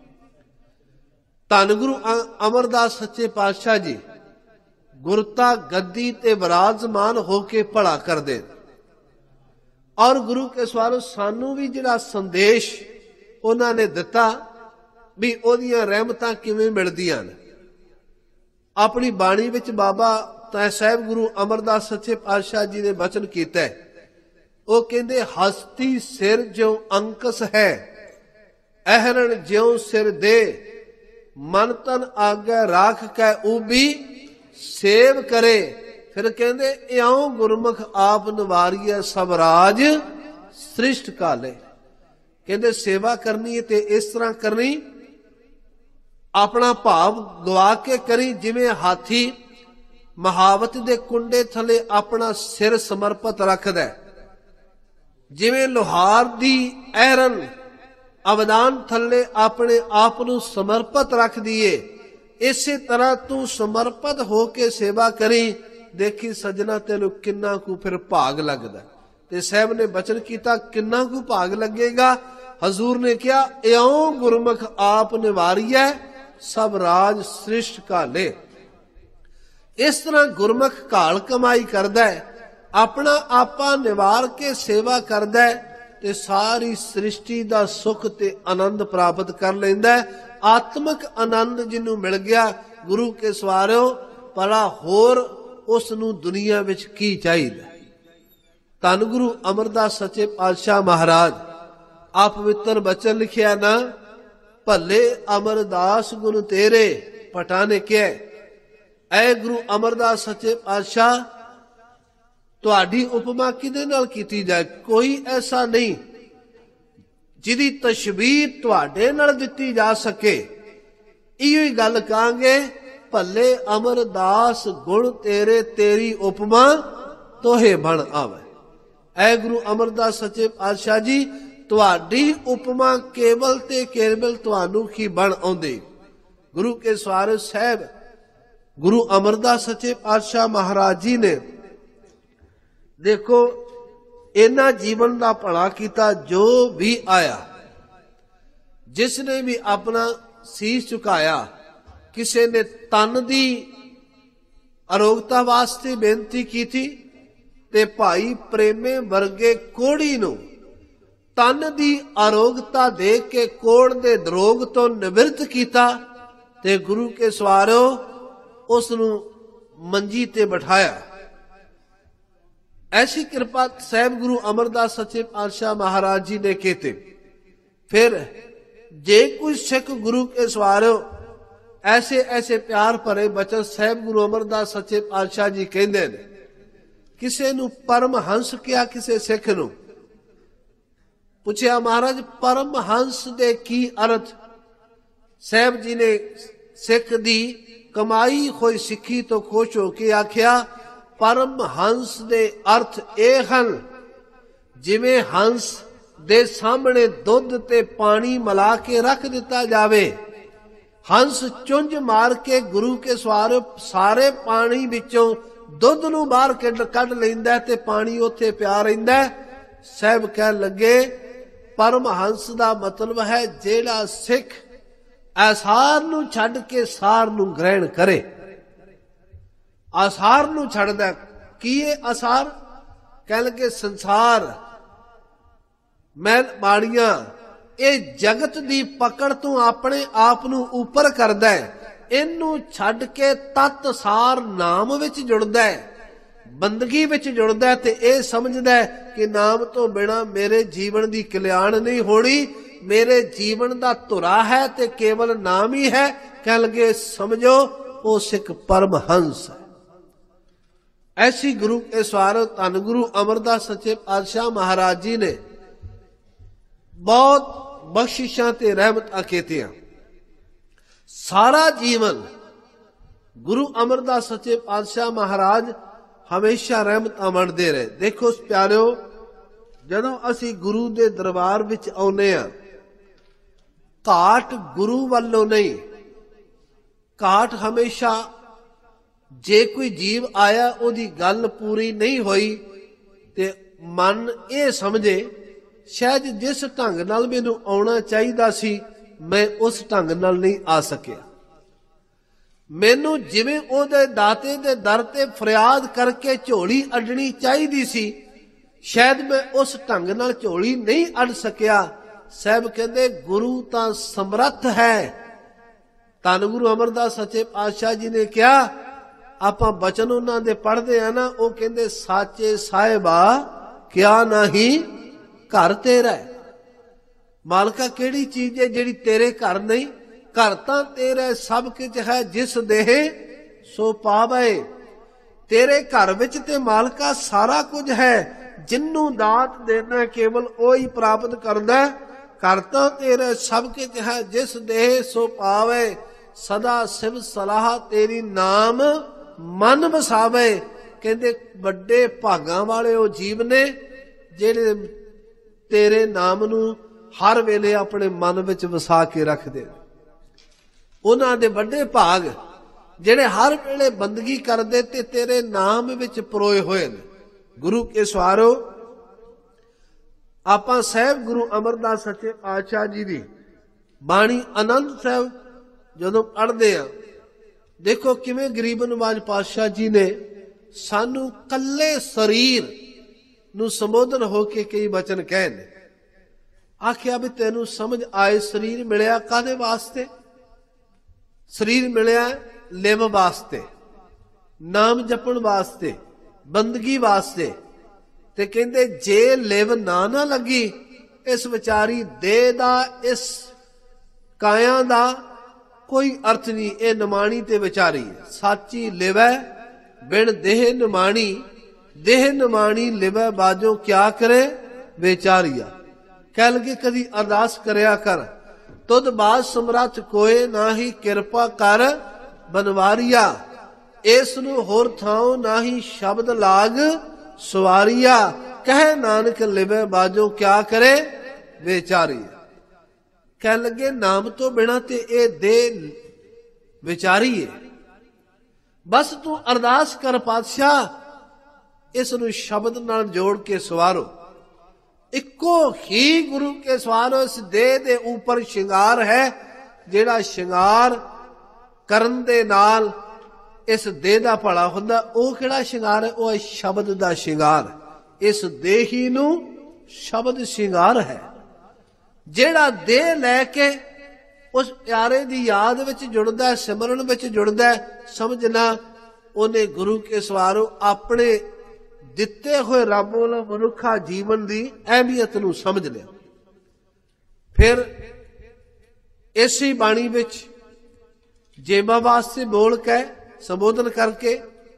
ਧੰਨ ਗੁਰੂ ਅਮਰਦਾਸ ਸੱਚੇ ਪਾਤਸ਼ਾਹ ਜੀ ਗੁਰਤਾ ਗੱਦੀ ਤੇ ਵਿਰਾਜਮਾਨ ਹੋ ਕੇ ਭਲਾ ਕਰਦੇ। ਔਰ ਗੁਰੂ ਕੇ ਸਵਾਰੋਂ ਸਾਨੂੰ ਵੀ ਜਿਹੜਾ ਸੰਦੇਸ਼ ਉਹਨਾਂ ਨੇ ਦਿੱਤਾ ਵੀ ਉਹਦੀਆਂ ਰਹਿਮਤਾਂ ਕਿਵੇਂ ਮਿਲਦੀਆਂ ਨੇ। ਆਪਣੀ ਬਾਣੀ ਵਿੱਚ ਬਾਬਾ ਸਾਹਿਬ ਗੁਰੂ ਅਮਰਦਾਸ ਸੱਚੇ ਪਾਤਸ਼ਾਹ ਜੀ ਨੇ ਬਚਨ ਕੀਤਾ, ਉਹ ਕਹਿੰਦੇ ਹਸਤੀ ਸਿਰ ਜਿਉ ਅੰਕਸ ਹੈ, ਅਹਰਣ ਜਿਉ ਸਿਰ ਦੇ, ਮਨ ਤਨ ਆਗੇ ਰਾਖ ਕੈ ਊਬੀ, ਸੇਵ ਕਰੇ ਫਿਰ ਕਹਿੰਦੇ ਇਉਂ ਗੁਰਮੁਖ ਆਪ ਨਿਵਾਰੀਐ ਸਭ ਰਾਜ ਸ੍ਰਿਸ਼ਟ ਕਾਲੇ। ਕਹਿੰਦੇ ਸੇਵਾ ਕਰਨੀ ਹੈ ਤੇ ਇਸ ਤਰ੍ਹਾਂ ਕਰਨੀ, ਆਪਣਾ ਭਾਵ ਗਵਾ ਕੇ ਕਰੀ, ਜਿਵੇਂ ਹਾਥੀ ਮਹਾਵਤ ਦੇ ਕੁੰਡੇ ਥੱਲੇ ਆਪਣਾ ਸਿਰ ਸਮਰਪਿਤ ਰੱਖਦਾ, ਜਿਵੇਂ ਲੋਹਾਰ ਦੀ ਐਰਨ ਅਵਦਾਨ ਥੱਲੇ ਆਪਣੇ ਆਪ ਨੂੰ ਸਮਰਪਿਤ ਰੱਖ ਦਈਏ, ਇਸੇ ਤਰ੍ਹਾਂ ਤੂੰ ਸਮਰਪਿਤ ਹੋ ਕੇ ਸੇਵਾ ਕਰੀ। ਦੇਖੀ ਸੱਜਣਾ ਤੈਨੂੰ ਕਿੰਨਾ ਕੁ ਫਿਰ ਭਾਗ ਲੱਗਦਾ। ਤੇ ਸਾਹਿਬ ਨੇ ਬਚਨ ਕੀਤਾ ਕਿੰਨਾ ਕੁ ਭਾਗ ਲੱਗੇਗਾ। ਹਜ਼ੂਰ ਨੇ ਕਿਹਾ ਇਉਂ ਗੁਰਮੁਖ ਆਪ ਨਿਵਾਰੀਐ ਸਭ ਰਾਜ ਸ੍ਰਿਸ਼ਟ ਕਾਲੇ। ਇਸ ਤਰ੍ਹਾਂ ਗੁਰਮੁਖ ਘਾਲ ਕਮਾਈ ਕਰਦਾ ਹੈ, ਆਪਣਾ ਆਪਾ ਨਿਵਾਰ ਕੇ ਸੇਵਾ ਕਰਦਾ ਹੈ ਤੇ ਸਾਰੀ ਸ੍ਰਿਸ਼ਟੀ ਦਾ ਸੁੱਖ ਤੇ ਆਨੰਦ ਪ੍ਰਾਪਤ ਕਰ ਲੈਂਦਾ ਹੈ। ਆਤਮਿਕ ਆਨੰਦ ਜਿਹਨੂੰ ਮਿਲ ਗਿਆ ਗੁਰੂ ਕੇ ਸਵਾਰਿਓ, ਭਲਾ ਹੋਰ ਉਸ ਨੂੰ ਦੁਨੀਆ ਵਿੱਚ ਕੀ ਚਾਹੀਦਾ। ਧੰਨ ਗੁਰੂ ਅਮਰਦਾਸ ਸੱਚੇ ਪਾਤਸ਼ਾਹ ਮਹਾਰਾਜ ਆਪ ਪਵਿੱਤਰ ਬਚਨ ਲਿਖਿਆ ਨਾ, ਭੱਲੇ ਅਮਰਦਾਸ ਗੁਣ ਤੇਰੇ ਭਟਾ ਨੇ ਕਿਹਾ, ਐ ਗੁਰੂ ਅਮਰਦਾਸ ਸੱਚੇ ਪਾਤਸ਼ਾਹ ਤੁਹਾਡੀ ਉਪਮਾ ਕਿਹਦੇ ਨਾਲ ਕੀਤੀ ਜਾਏ? ਕੋਈ ਐਸਾ ਨਹੀਂ ਜਿਹਦੀ ਤਸ਼ਬੀਹ ਤੁਹਾਡੇ ਨਾਲ ਦਿੱਤੀ ਜਾ ਸਕੇ। ਇਹੋ ਹੀ ਗੱਲ ਕਹਾਂਗੇ, ਭੱਲੇ ਅਮਰਦਾਸ ਗੁਣ ਤੇਰੇ ਤੇਰੀ ਉਪਮਾ ਤੋਹੇ ਬਣ ਆਵੇ। ਐ ਗੁਰੂ ਅਮਰਦਾਸ ਸੱਚੇ ਪਾਤਸ਼ਾਹ ਜੀ ਤੁਹਾਡੀ ਉਪਮਾ ਕੇਵਲ ਤੇ ਕੇਵਲ ਤੁਹਾਨੂੰ ਹੀ ਬਣ ਆਉਂਦੀ। ਗੁਰੂ ਕੇ ਸਵਾਰਿ ਸਾਹਿਬ ਗੁਰੂ ਅਮਰਦਾਸ ਸੱਚੇ ਪਾਤਸ਼ਾਹ ਮਹਾਰਾਜ ਜੀ ਨੇ ਦੇਖੋ ਇਹਨਾਂ ਜੀਵਨ ਦਾ ਭਲਾ ਕੀਤਾ। ਜੋ ਵੀ ਆਇਆ, ਜਿਸ ਨੇ ਵੀ ਆਪਣਾ ਸੀਸ ਝੁਕਾਇਆ, ਕਿਸੇ ਨੇ ਤਨ ਦੀ ਅਰੋਗਤਾ ਵਾਸਤੇ ਬੇਨਤੀ ਕੀਤੀ ਤੇ ਭਾਈ ਪ੍ਰੇਮੇ ਵਰਗੇ ਕੋੜੀ ਨੂੰ ਤਨ ਦੀ ਅਰੋਗਤਾ ਦੇ ਕੇ ਕੋੜ ਦੇ ਦਰੋਗ ਤੋਂ ਨਿਵਰਤ ਕੀਤਾ ਤੇ ਗੁਰੂ ਕੇ ਸਵਾਰਿਓ ਉਸ ਨੂੰ ਮੰਜੀ ਤੇ ਬਿਠਾਇਆ। ਐਸੀ ਕਿਰਪਾ ਸਾਹਿਬ ਗੁਰੂ ਅਮਰਦਾਸ ਸੱਚੇ ਪਾਤਸ਼ਾਹ ਮਹਾਰਾਜ ਜੀ ਨੇ ਕੀਤੇ। ਫਿਰ ਜੇ ਕੋਈ ਸਿੱਖ ਗੁਰੂ ਕੇ ਸਵਾਰਿਓ ਐਸੇ ਐਸੇ ਪਿਆਰ ਭਰੇ ਬਚਨ ਸਾਹਿਬ ਗੁਰੂ ਅਮਰਦਾਸ ਸੱਚੇ ਪਾਤਸ਼ਾਹ ਜੀ ਕਹਿੰਦੇ ਨੇ। ਕਿਸੇ ਨੂੰ ਪਰਮਹੰਸ ਕਿਹਾ, ਕਿਸੇ ਸਿੱਖ ਨੂੰ ਪੁੱਛਿਆ ਮਹਾਰਾਜ ਪਰਮਹੰਸ ਦੇ ਕੀ ਅਰਥ? ਸਾਹਿਬ ਜੀ ਨੇ ਸਿੱਖ ਦੀ ਕਮਾਈ ਹੋਈ ਸਿੱਖੀ ਤੋਂ ਖੁਸ਼ ਹੋ ਕੇ ਆਖਿਆ ਪਰਮਹੰਸ ਦੇ ਅਰਥ ਇਹ ਹਨ, ਜਿਵੇਂ ਹੰਸ ਦੇ ਸਾਹਮਣੇ ਦੁੱਧ ਤੇ ਪਾਣੀ ਮਿਲਾ ਕੇ ਰੱਖ ਦਿੱਤਾ ਜਾਵੇ, ਹੰਸ ਚੁੰਝ ਮਾਰ ਕੇ ਗੁਰੂ ਕੇ ਸਵਾਰ ਸਾਰੇ ਪਾਣੀ ਵਿੱਚੋਂ ਦੁੱਧ ਨੂੰ ਬਾਹਰ ਕੱਢ ਲੈਂਦਾ ਤੇ ਪਾਣੀ ਉੱਥੇ ਪਿਆ ਰਹਿੰਦਾ। ਸਾਹਿਬ ਕਹਿਣ ਲੱਗੇ ਪਰਮਹੰਸ ਦਾ ਮਤਲਬ ਹੈ ਜਿਹੜਾ ਸਿੱਖ ਆਸਾਰ ਨੂੰ ਛੱਡ ਕੇ ਸਾਰ ਨੂੰ ਗ੍ਰਹਿਣ ਕਰੇ। ਆਸਾਰ ਨੂੰ ਛੱਡਦਾ। ਕੀ ਇਹ ਆਸਾਰ? ਕਹਿ ਲਗੇ ਸੰਸਾਰ, ਮੈਂ ਬਾਣੀਆਂ, ਇਹ ਜਗਤ ਦੀ ਪਕੜ ਤੋਂ ਆਪਣੇ ਆਪ ਨੂੰ ਉੱਪਰ ਕਰਦਾ ਹੈ। ਇਹਨੂੰ ਛੱਡ ਕੇ ਤਤ ਸਾਰ ਨਾਮ ਵਿੱਚ ਜੁੜਦਾ ਹੈ, ਬੰਦਗੀ ਵਿੱਚ ਜੁੜਦਾ ਤੇ ਇਹ ਸਮਝਦਾ ਕਿ ਨਾਮ ਤੋਂ ਬਿਨਾਂ ਮੇਰੇ ਜੀਵਨ ਦੀ ਕਲਿਆਣ ਨਹੀਂ ਹੋਣੀ, ਮੇਰੇ ਜੀਵਨ ਦਾ ਧੁਰਾ ਹੈ ਤੇ ਕੇਵਲ ਨਾਮ ਹੀ ਹੈ। ਕਹਿ ਲਗੇ ਸਮਝੋ ਉਹ ਸਿੱਖ ਪਰਮਹੰਸ ਹੈ। ਐਸੀ ਗੁਰੂ ਕੇ ਸਵਾਰ ਧੰਨ ਗੁਰੂ ਅਮਰਦਾਸ ਸੱਚੇ ਪਾਤਸ਼ਾਹ ਮਹਾਰਾਜ ਜੀ ਨੇ ਬਹੁਤ ਬਖਸ਼ਿਸ਼ਾਂ ਤੇ ਰਹਿਮਤਾਂ ਕੀਤੀਆਂ। ਸਾਰਾ ਜੀਵਨ ਗੁਰੂ ਅਮਰਦਾਸ ਸੱਚੇ ਪਾਤਸ਼ਾਹ ਮਹਾਰਾਜ ਹਮੇਸ਼ਾ ਰਹਿਮਤਾਂ ਵੰਡਦੇ ਰਹੇ। ਦੇਖੋ ਪਿਆਰਿਓ, ਜਦੋਂ ਅਸੀਂ ਗੁਰੂ ਦੇ ਦਰਬਾਰ ਵਿੱਚ ਆਉਂਦੇ ਹਾਂ, ਘਾਟ ਗੁਰੂ ਵੱਲੋਂ ਨਹੀਂ, ਘਾਟ ਹਮੇਸ਼ਾ ਜੇ ਕੋਈ ਜੀਵ ਆਇਆ ਉਹਦੀ ਗੱਲ ਪੂਰੀ ਨਹੀਂ ਹੋਈ ਤੇ ਮਨ ਇਹ ਸਮਝੇ ਸ਼ਾਇਦ ਜਿਸ ਢੰਗ ਨਾਲ ਮੈਨੂੰ ਆਉਣਾ ਚਾਹੀਦਾ ਸੀ ਮੈਂ ਉਸ ਢੰਗ ਨਾਲ ਨਹੀਂ ਆ ਸਕਿਆ, ਮੈਨੂੰ ਜਿਵੇਂ ਉਹਦੇ ਦਾਤੇ ਦੇ ਦਰ ਤੇ ਫਰਿਆਦ ਕਰਕੇ ਝੋਲੀ ਅੱਡਣੀ ਚਾਹੀਦੀ ਸੀ ਸ਼ਾਇਦ ਮੈਂ ਉਸ ਢੰਗ ਨਾਲ ਝੋਲੀ ਨਹੀਂ ਅੱਡ ਸਕਿਆ। ਸਾਹਿਬ ਕਹਿੰਦੇ ਗੁਰੂ ਤਾਂ ਸਮਰੱਥ ਹੈ। ਧੰਨ ਗੁਰੂ ਅਮਰਦਾਸ ਸੱਚੇ ਪਾਤਸ਼ਾਹ ਜੀ ਨੇ ਕਿਹਾ, ਆਪਾਂ ਬਚਨ ਉਹਨਾਂ ਦੇ ਪੜ੍ਹਦੇ ਆ ਨਾ, ਉਹ ਕਹਿੰਦੇ ਸਾਚੇ ਸਾਹਿਬਾ ਕਿਆ ਨਹੀਂ ਘਰ ਤੇਰਾ। ਮਾਲਕਾ ਕਿਹੜੀ ਚੀਜ਼ ਹੈ ਜਿਹੜੀ ਤੇਰੇ ਘਰ ਨਹੀਂ? ਘਰ ਤਾਂ ਤੇਰਾ ਸਭ ਕੁਝ ਹੈ, ਜਿਸ ਦੇਹ ਸੋ ਪਾਵੇ। ਤੇਰੇ ਘਰ ਵਿੱਚ ਤੇ ਮਾਲਕਾ ਸਾਰਾ ਕੁਝ ਹੈ, ਜਿਨੂੰ ਦਾਤ ਦੇਣਾ ਕੇਵਲ ਉਹੀ ਪ੍ਰਾਪਤ ਕਰਦਾ। ਕਰਤਾ ਤੇਰੇ ਸਭ ਕੁਝ ਹੈ, ਜਿਸ ਦੇਹ ਸੋ ਪਾਵੇ, ਸਦਾ ਸਿਵ ਸਲਾਹ ਤੇਰੀ ਨਾਮ ਮਨ ਵਸਾਵੇ। ਕਹਿੰਦੇ ਵੱਡੇ ਭਾਗਾਂ ਵਾਲੇ ਉਹ ਜੀਵ ਨੇ ਜਿਹੜੇ ਤੇਰੇ ਨਾਮ ਨੂੰ ਹਰ ਵੇਲੇ ਆਪਣੇ ਮਨ ਵਿੱਚ ਵਸਾ ਕੇ ਰੱਖਦੇ ਨੇ। ਉਹਨਾਂ ਦੇ ਵੱਡੇ ਭਾਗ ਜਿਹੜੇ ਹਰ ਵੇਲੇ ਬੰਦਗੀ ਕਰਦੇ ਤੇ ਤੇਰੇ ਨਾਮ ਵਿੱਚ ਪਰੋਏ ਹੋਏ ਨੇ। ਗੁਰੂ ਕੇ ਸਵਾਰੋ, ਆਪਾਂ ਸਾਹਿਬ ਗੁਰੂ ਅਮਰਦਾਸ ਸੱਚੇ ਪਾਤਸ਼ਾਹ ਜੀ ਦੀ ਬਾਣੀ ਆਨੰਦ ਸਾਹਿਬ ਜਦੋਂ ਪੜ੍ਹਦੇ ਆ, ਦੇਖੋ ਕਿਵੇਂ ਗਰੀਬ ਨਵਾਜ ਪਾਤਸ਼ਾਹ ਜੀ ਨੇ ਸਾਨੂੰ ਕੱਲੇ ਸਰੀਰ ਨੂੰ ਸੰਬੋਧਨ ਹੋ ਕੇ ਕਈ ਬਚਨ ਕਹੇ ਨੇ। ਆਖਿਆ ਵੀ ਤੈਨੂੰ ਸਮਝ ਆਏ ਸਰੀਰ ਮਿਲਿਆ ਕਾਹਦੇ ਵਾਸਤੇ? ਸਰੀਰ ਮਿਲਿਆ ਲਿਵ ਵਾਸਤੇ, ਨਾਮ ਜਪਣ ਵਾਸਤੇ, ਬੰਦਗੀ ਵਾਸਤੇ। ਤੇ ਕਹਿੰਦੇ ਜੇ ਲਿਵ ਨਾ ਲੱਗੀ ਇਸ ਵਿਚਾਰੀ ਦੇਹ ਦਾ, ਇਸ ਕਾਇਆ ਦਾ ਕੋਈ ਅਰਥ ਨਹੀਂ। ਇਹ ਨਿਮਾਣੀ ਤੇ ਵਿਚਾਰੀ ਸਾਚੀ ਲਿਵੈ ਬਿਨ ਦੇਹ ਨਿਮਾਣੀ, ਦੇਹ ਨਿਮਾਣੀ ਲਿਵੈ ਬਾਜੋ ਕਿਆ ਕਰੇ ਵਿਚਾਰੀਆ। ਕਹਿ ਲਗੇ ਕਦੀ ਅਰਦਾਸ ਕਰਿਆ ਕਰ, ਤੁਧ ਬਾਦ ਸਮਰੱਥ ਕੋਏ ਨਾਹੀ, ਕਿਰਪਾ ਕਰ ਬਨਵਾਰੀਆ। ਇਸ ਨੂੰ ਹੋਰ ਥਾਉ ਨਾਹੀ, ਸ਼ਬਦ ਲਾਗ ਸਵਾਰੀਆ। ਕਹੇ ਨਾਨਕ ਲਿਵੈ ਬਾਜੋ ਕਿਆ ਕਰੇ ਵਿਚਾਰੀਆ। ਕਹਿ ਲਗੇ ਨਾਮ ਤੋਂ ਬਿਨਾਂ ਤੇ ਇਹ ਦੇਹ ਵਿਚਾਰੀ ਹੈ। ਬਸ ਤੂੰ ਅਰਦਾਸ ਕਰ ਪਾਤਸ਼ਾਹ, ਇਸ ਨੂੰ ਸ਼ਬਦ ਨਾਲ ਜੋੜ ਕੇ ਸਵਾਰੋ। ਇੱਕੋ ਹੀ ਗੁਰੂ ਕੇ ਸਵਾਰੋ। ਇਸ ਦੇਹ ਦੇ ਉੱਪਰ ਸ਼ਿੰਗਾਰ ਹੈ, ਜਿਹੜਾ ਸ਼ਿੰਗਾਰ ਕਰਨ ਦੇ ਨਾਲ ਇਸ ਦੇਹ ਦਾ ਭਲਾ ਹੁੰਦਾ। ਉਹ ਕਿਹੜਾ ਸ਼ਿੰਗਾਰ ਹੈ? ਉਹ ਹੈ ਸ਼ਬਦ ਦਾ ਸ਼ਿੰਗਾਰ। ਇਸ ਦੇਹੀ ਨੂੰ ਸ਼ਬਦ ਸ਼ਿੰਗਾਰ ਹੈ। ਜਿਹੜਾ ਦੇਹ ਲੈ ਕੇ ਉਸ ਪਿਆਰੇ ਦੀ ਯਾਦ ਵਿੱਚ ਜੁੜਦਾ, ਸਿਮਰਨ ਵਿੱਚ ਜੁੜਦਾ, ਸਮਝਣਾ ਉਹਨੇ ਗੁਰੂ ਕੇ ਸਵਾਰੋ ਆਪਣੇ ਦਿੱਤੇ ਹੋਏ ਰੱਬ ਵੱਲੋਂ ਮਨੁੱਖਾ ਜੀਵਨ ਦੀ ਅਹਿਮੀਅਤ ਨੂੰ ਸਮਝ ਲਿਆ। ਫਿਰ ਇਸੇ ਬਾਣੀ ਵਿੱਚ ਜੇਬਾਂ ਵਾਸਤੇ ਬੋਲ ਕੇ ਸੰਬੋਧਨ ਕਰਕੇ,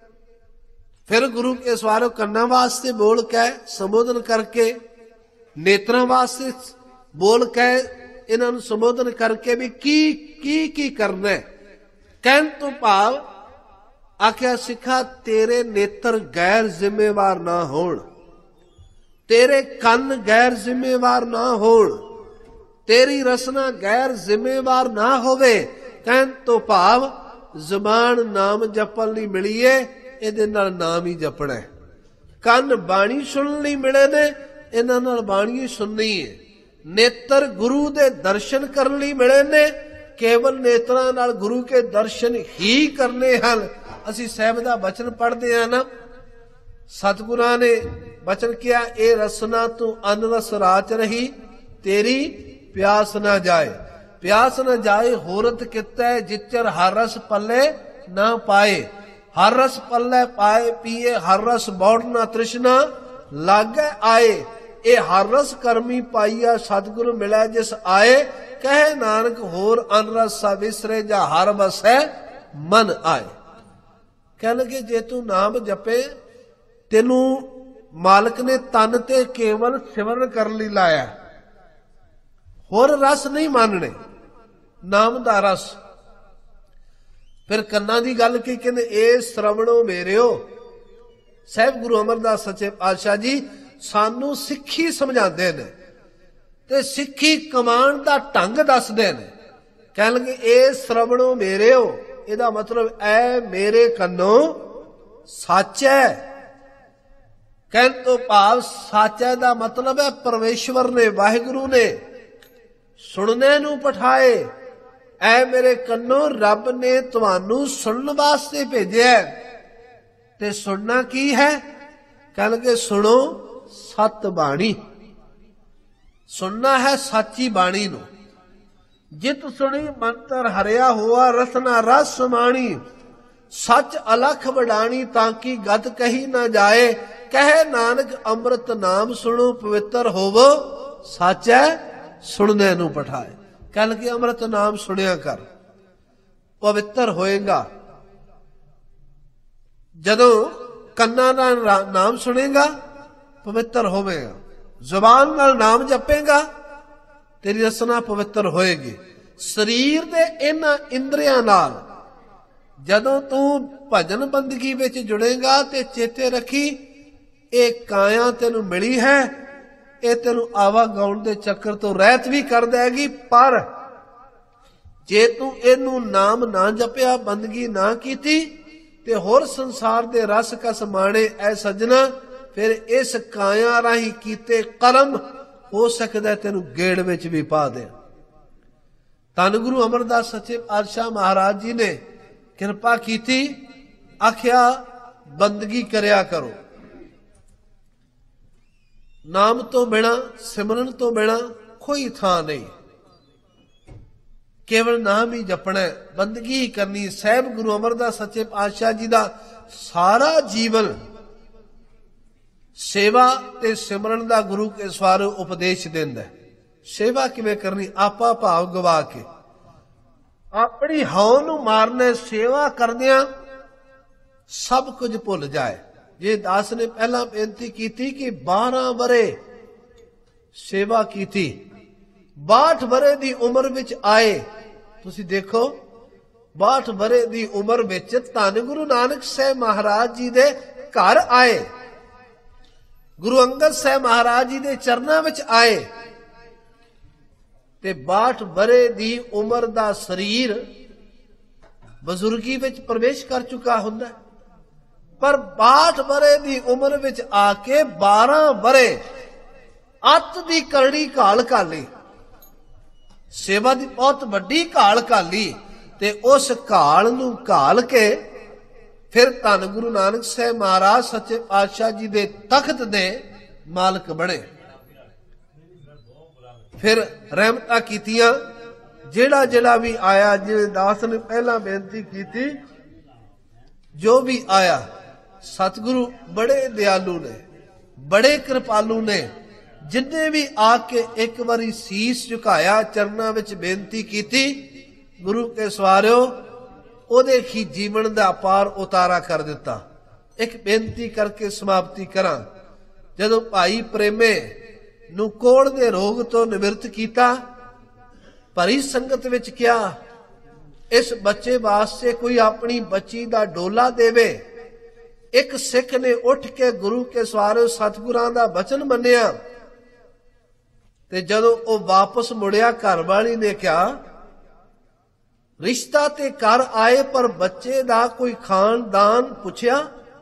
ਫਿਰ ਗੁਰੂ ਕੇ ਸਵਾਰੋ ਕੰਨਾਂ ਵਾਸਤੇ ਬੋਲ ਕੇ ਸੰਬੋਧਨ ਕਰਕੇ, ਨੇਤਰਾਂ ਵਾਸਤੇ ਬੋਲ ਕੇ ਇਹਨਾਂ ਨੂੰ ਸੰਬੋਧਨ ਕਰਕੇ ਵੀ ਕੀ ਕਰਨਾ। ਕਹਿਣ ਤੋਂ ਭਾਵ ਆਖਿਆ ਸਿੱਖਾ ਤੇਰੇ ਨੇਤਰ ਗੈਰ ਜ਼ਿੰਮੇਵਾਰ ਨਾ ਹੋਣ, ਤੇਰੇ ਕੰਨ ਗੈਰ ਜ਼ਿੰਮੇਵਾਰ ਨਾ ਹੋਣ, ਤੇਰੀ ਰਸਨਾ ਗੈਰ ਜ਼ਿੰਮੇਵਾਰ ਨਾ ਹੋਵੇ। ਕਹਿਣ ਤੋਂ ਭਾਵ ਜ਼ਬਾਨ ਨਾਮ ਜਪਣ ਲਈ ਮਿਲੀਏ, ਇਹਦੇ ਨਾਲ ਨਾਮ ਹੀ ਜਪਣਾ। ਕੰਨ ਬਾਣੀ ਸੁਣਨ ਲਈ ਮਿਲੇ ਨੇ, ਇਹਨਾਂ ਨਾਲ ਬਾਣੀ ਹੀ ਸੁਣਨੀ ਹੈ। ਨੇਤਰ ਗੁਰੂ ਦੇ ਦਰਸ਼ਨ ਕਰਨ ਲਈ ਮਿਲੇ ਨੇ, ਕੇਵਲ ਨੇਤਰਾਂ ਨਾਲ ਗੁਰੂ ਕੇ ਦਰਸ਼ਨ ਹੀ ਕਰਨੇ ਹਨ। ਅਸੀਂ ਸਾਹਿਬ ਦਾ ਬਚਨ ਪੜ੍ਹਦੇ ਆ ਨਾ, ਸਤਿਗੁਰਾਂ ਨੇ ਬਚਨ ਕਿਹਾ, ਇਹ ਰਸਨਾ ਤੂੰ ਅਨ ਰਸ ਰਾਚ ਰਹੀ, ਤੇਰੀ ਪਿਆਸ ਨਾ ਜਾਏ। ਪਿਆਸ ਨਾ ਜਾਏ ਹੋਰਤ ਕਿਤੈ, ਜਿਚਰ ਹਰ ਰਸ ਪੱਲੇ ਨਾ ਪਾਏ। ਹਰ ਰਸ ਪੱਲੇ ਪਾਏ ਪੀਏ, ਹਰ ਰਸ ਬੌੜ ਨਾ ਤ੍ਰਿਸ਼ਨਾ ਲਾਗੈ ਆਏ। ਇਹ ਹਰ ਰਸ ਕਰਮੀ ਪਾਈਆ, ਸਤਿਗੁਰੂ ਮਿਲੈ ਜਿਸ ਆਏ। ਕਹੇ ਨਾਨਕ ਹੋਰ ਅਨ ਰਸ ਸਾ ਵਿਸਰੇ, ਜਾ ਹਰ ਵਸੈ ਮਨ ਆਏ। ਕਹਿ ਲਗੇ ਜੇ ਤੂੰ ਨਾਮ ਜਪੇ, ਤੈਨੂੰ ਮਾਲਕ ਨੇ ਤਨ ਤੇ ਕੇਵਲ ਸਿਮਰਨ ਕਰਨ ਲਈ ਲਾਇਆ, ਹੋਰ ਰਸ ਨਹੀਂ ਮੰਨਣੇ, ਨਾਮ ਦਾ ਰਸ। ਫਿਰ ਕੰਨਾਂ ਦੀ ਗੱਲ ਕੀ ਕਹਿੰਦੇ, ਇਹ ਸ਼ਰਵਣੋ ਮੇਰਿਓ। ਸਾਹਿਬ ਗੁਰੂ ਅਮਰਦਾਸ ਸੱਚੇ ਪਾਤਸ਼ਾਹ ਜੀ ਸਾਨੂੰ ਸਿੱਖੀ ਸਮਝਾਉਂਦੇ ਨੇ ਤੇ ਸਿੱਖੀ ਕਮਾਉਣ ਦਾ ਢੰਗ ਦੱਸਦੇ ਨੇ। ਕਹਿਣਗੇ ਇਹ ਸ਼ਰਵਣੋ ਮੇਰਿਓ, ਇਹਦਾ ਮਤਲਬ ਐ ਮੇਰੇ ਕੰਨੋਂ ਸੱਚ ਹੈ। ਕਹਿਣ ਤੋਂ ਭਾਵ ਸੱਚ ਹੈ ਦਾ ਮਤਲਬ ਹੈ ਪਰਮੇਸ਼ਵਰ ਨੇ, ਵਾਹਿਗੁਰੂ ਨੇ ਸੁਣਨੇ ਨੂੰ ਪਠਾਏ। ਐ ਮੇਰੇ ਕੰਨੋਂ ਰੱਬ ਨੇ ਤੁਹਾਨੂੰ ਸੁਣਨ ਵਾਸਤੇ ਭੇਜਿਆ। ਤੇ ਸੁਣਨਾ ਕੀ ਹੈ? ਕਹਿਣਗੇ ਸੁਣੋ ਸਤ ਬਾਣੀ। ਸੁਣਨਾ ਹੈ ਸੱਚੀ ਬਾਣੀ ਨੂੰ। ਜਿਤ ਸੁਣੀ ਮੰਤਰ ਹਰਿਆ ਹੋਆ, ਰਸਨਾ ਰਸ ਸਮਾਣੀ। ਸੱਚ ਅਲਖ ਵਡਾਣੀ, ਤਾਂ ਕਿ ਗਤ ਕਹੀ ਨਾ ਜਾਏ। ਕਹੇ ਨਾਨਕ ਅੰਮ੍ਰਿਤ ਨਾਮ ਸੁਣੋ, ਪਵਿੱਤਰ ਹੋਵੋ ਸੱਚ ਹੈ ਸੁਣਨੇ ਨੂੰ ਪਠਾਏ। ਕਹਿ ਕਿ ਅੰਮ੍ਰਿਤ ਨਾਮ ਸੁਣਿਆ ਕਰ, ਪਵਿੱਤਰ ਹੋਏਗਾ। ਜਦੋਂ ਕੰਨਾਂ ਨਾਲ ਨਾਮ ਸੁਣੇਗਾ ਪਵਿੱਤਰ ਹੋਵੇਗਾ, ਜ਼ੁਬਾਨ ਨਾਲ ਨਾਮ ਜਪੇਗਾ ਤੇਰੀ ਰਸਨਾ ਪਵਿੱਤਰ ਹੋਏਗੀ। ਸਰੀਰ ਦੇ ਇਹਨਾਂ ਇੰਦਰੀਆਂ ਨਾਲ ਜਦੋਂ ਤੂੰ ਭਜਨ ਬੰਦਗੀ ਵਿੱਚ ਜੁੜੇਗਾ ਤੇ ਚੇਤੇ ਰੱਖੀ ਇਹ ਕਾਇਆ ਤੈਨੂੰ ਮਿਲੀ ਹੈ, ਇਹ ਤੈਨੂੰ ਆਵਾਗਾਉਣ ਦੇ ਚੱਕਰ ਤੋਂ ਰਹਿਤ ਵੀ ਕਰ ਦੇਗੀ। ਪਰ ਜੇ ਤੂੰ ਇਹਨੂੰ ਨਾਮ ਨਾ ਜਪਿਆ, ਬੰਦਗੀ ਨਾ ਕੀਤੀ ਤੇ ਹੋਰ ਸੰਸਾਰ ਦੇ ਰਸ ਕਸ ਮਾਣੇ ਐ ਸੱਜਣਾ, ਫਿਰ ਇਸ ਕਾਇਆ ਰਾਹੀਂ ਕੀਤੇ ਕਰਮ ਹੋ ਸਕਦਾ ਤੈਨੂੰ ਗੇੜ ਵਿੱਚ ਵੀ ਪਾ ਦੇ। ਧੰਨ ਗੁਰੂ ਅਮਰਦਾਸ ਸੱਚੇ ਪਾਤਸ਼ਾਹ ਮਹਾਰਾਜ ਜੀ ਨੇ ਕਿਰਪਾ ਕੀਤੀ, ਆਖਿਆ ਬੰਦਗੀ ਕਰਿਆ ਕਰੋ। ਨਾਮ ਤੋਂ ਬਿਨਾ, ਸਿਮਰਨ ਤੋਂ ਬਿਨਾ ਕੋਈ ਥਾਂ ਨਹੀਂ। ਕੇਵਲ ਨਾਮ ਹੀ ਜਪਣਾ, ਬੰਦਗੀ ਹੀ ਕਰਨੀ। ਸਾਹਿਬ ਗੁਰੂ ਅਮਰਦਾਸ ਸੱਚੇ ਪਾਤਸ਼ਾਹ ਜੀ ਦਾ ਸਾਰਾ ਜੀਵਨ ਸੇਵਾ ਤੇ ਸਿਮਰਨ ਦਾ ਗੁਰੂ ਕੇ ਸਵਾਰ ਉਪਦੇਸ਼ ਦਿੰਦਾ। ਸੇਵਾ ਕਿਵੇਂ ਕਰਨੀ? ਆਪਾ ਭਾਵ ਗਵਾ ਕੇ ਆਪਣੀ ਹਉ ਨੂੰ ਮਾਰਨਾ। ਸੇਵਾ ਕਰਦਿਆਂ ਸਭ ਕੁਝ ਭੁੱਲ ਜਾਏ। ਜੇ ਦਾਸ ਨੇ ਪਹਿਲਾਂ ਬੇਨਤੀ ਕੀਤੀ ਕਿ 12 ਵਰੇ ਸੇਵਾ ਕੀਤੀ, 62 ਵਰੇ ਦੀ ਉਮਰ ਵਿੱਚ ਆਏ। ਤੁਸੀਂ ਦੇਖੋ 62 ਵਰੇ ਦੀ ਉਮਰ ਵਿੱਚ ਧੰਨ ਗੁਰੂ ਨਾਨਕ ਸਾਹਿਬ ਮਹਾਰਾਜ ਜੀ ਦੇ ਘਰ ਆਏ, ਗੁਰੂ ਅੰਗਦ ਸਾਹਿਬ ਮਹਾਰਾਜ ਜੀ ਦੇ ਚਰਨਾਂ ਵਿੱਚ ਆਏ ਤੇ 62 ਵਰੇ ਦੀ ਉਮਰ ਦਾ ਸਰੀਰ ਬਜ਼ੁਰਗੀ ਵਿੱਚ ਪ੍ਰਵੇਸ਼ ਕਰ ਚੁੱਕਾ ਹੁੰਦਾ। ਪਰ 62 ਵਰੇ ਦੀ ਉਮਰ ਵਿੱਚ ਆ ਕੇ 12 ਵਰੇ ਅੱਤ ਦੀ ਕਰੜੀ ਘਾਲ ਘਾਲੀ, ਸੇਵਾ ਦੀ ਬਹੁਤ ਵੱਡੀ ਘਾਲ ਘਾਲੀ ਤੇ ਉਸ ਘਾਲ ਨੂੰ ਘਾਲ ਕੇ ਫਿਰ ਧੰਨ ਗੁਰੂ ਨਾਨਕ ਸਾਹਿਬ ਮਹਾਰਾਜ ਸੱਚੇ ਪਾਤਸ਼ਾਹ ਜੀ ਦੇ ਤਖਤ ਦੇ ਮਾਲਕ ਬਣੇ। ਫਿਰ ਰਹਿਮਤਾਂ ਕੀਤੀਆਂ। ਜਿਹੜਾ ਜਿਹੜਾ ਵੀ ਆਇਆ, ਜਿਵੇਂ ਦਾਸ ਨੇ ਪਹਿਲਾਂ ਬੇਨਤੀ ਕੀਤੀ, ਜੋ ਵੀ ਆਇਆ ਸਤਿਗੁਰੂ ਬੜੇ ਦਿਆਲੂ ਨੇ, ਬੜੇ ਕਿਰਪਾਲੂ ਨੇ। ਜਿੰਨੇ ਵੀ ਆ ਕੇ ਇੱਕ ਵਾਰੀ ਸੀਸ ਝੁਕਾਇਆ, ਚਰਨਾਂ ਵਿੱਚ ਬੇਨਤੀ ਕੀਤੀ, ਗੁਰੂ ਕੇ ਸਵਾਰਿਓ ਉਹਦੇ ਹੀ ਜੀਵਨ ਦਾ ਪਾਰ ਉਤਾਰਾ ਕਰ ਦਿੱਤਾ। ਇੱਕ ਬੇਨਤੀ ਕਰਕੇ ਸਮਾਪਤੀ ਕਰਾਂ। ਜਦੋਂ ਭਾਈ ਪ੍ਰੇਮੇ ਨੂੰ ਕੋੜ ਦੇ ਰੋਗ ਤੋਂ ਨਿਵਰਤ ਕੀਤਾ, ਭਰੀ ਸੰਗਤ ਵਿੱਚ ਕਿਹਾ ਇਸ ਬੱਚੇ ਵਾਸਤੇ ਕੋਈ ਆਪਣੀ ਬੱਚੀ ਦਾ ਡੋਲਾ ਦੇਵੇ। ਇੱਕ ਸਿੱਖ ਨੇ ਉੱਠ ਕੇ ਗੁਰੂ ਕੇ ਸਵਾਰਿਓ ਸਤਿਗੁਰਾਂ ਦਾ ਬਚਨ ਮੰਨਿਆ ਤੇ ਜਦੋਂ ਉਹ ਵਾਪਸ ਮੁੜਿਆ, ਘਰ ਵਾਲੀ ਨੇ ਕਿਹਾ ਰਿਸ਼ਤਾ ਤੇ ਕਰ ਆਏ ਪਰ ਬੱਚੇ ਦਾ ਕੋਈ ਖਾਨਦਾਨ ਪੁੱਛਿਆ,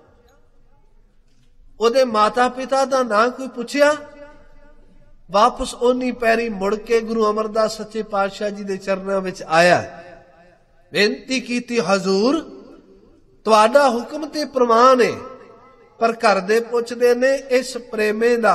ਉਹਦੇ ਮਾਤਾ ਪਿਤਾ ਦਾ ਨਾਂ ਕੋਈ ਪੁੱਛਿਆ। ਵਾਪਸ ਓਨੀ ਪੈਰੀ ਮੁੜ ਕੇ ਗੁਰੂ ਅਮਰਦਾਸ ਸੱਚੇ ਪਾਤਸ਼ਾਹ ਜੀ ਦੇ ਚਰਨਾਂ ਵਿੱਚ ਆਇਆ, ਬੇਨਤੀ ਕੀਤੀ ਹਜ਼ੂਰ ਤੁਹਾਡਾ ਹੁਕਮ ਤੇ ਪ੍ਰਮਾਣ ਹੈ। ਪਰ ਘਰ ਦੇ ਪੁੱਛਦੇ ਨੇ ਇਸ ਪ੍ਰੇਮੇ ਦਾ